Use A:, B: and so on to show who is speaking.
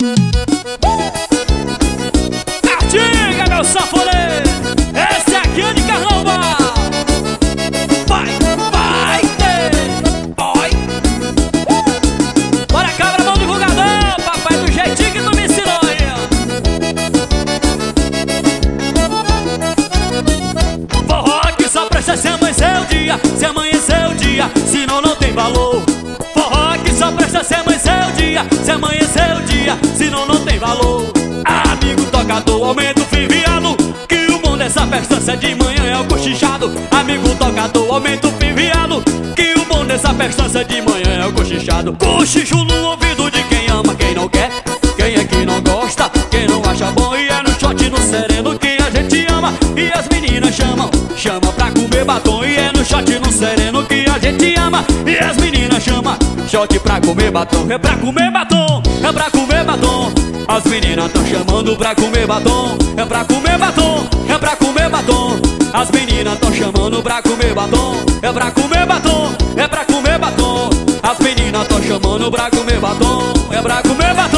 A: Diga, meu sanfoneiro, esse aqui é de carnaval. Vai, vai, vai. Bora, cabra, mão divulgador, papai, do jeitinho que tu me ensinou aí. Forró que só presta se amanhecer o dia, se amanhecer o dia, senão não tem valor. Forró que só presta se amanhecer o dia, se amanhecer o dia, senão não tem valor. Amigo tocador, aumenta o fiviado, que o bom dessa festança de manhã é o cochichado. Amigo tocador, aumenta o fiviado, que o bom dessa festança de manhã é o cochichado. Cochicho no ouvido de quem ama, quem não quer, quem é que não gosta, quem não acha bom. E é no shot no sereno que a gente ama, e as meninas chamam, chama pra comer batom. E é no shot no sereno que a gente ama, e as meninas chamam, shot pra comer batom. É pra comer batom, é pra comer batom. As meninas tão chamando pra comer batom. É pra comer batom, é pra comer batom. As meninas tão chamando pra comer batom. É pra comer batom, é pra comer batom. As meninas tão chamando pra comer batom. É pra comer batom.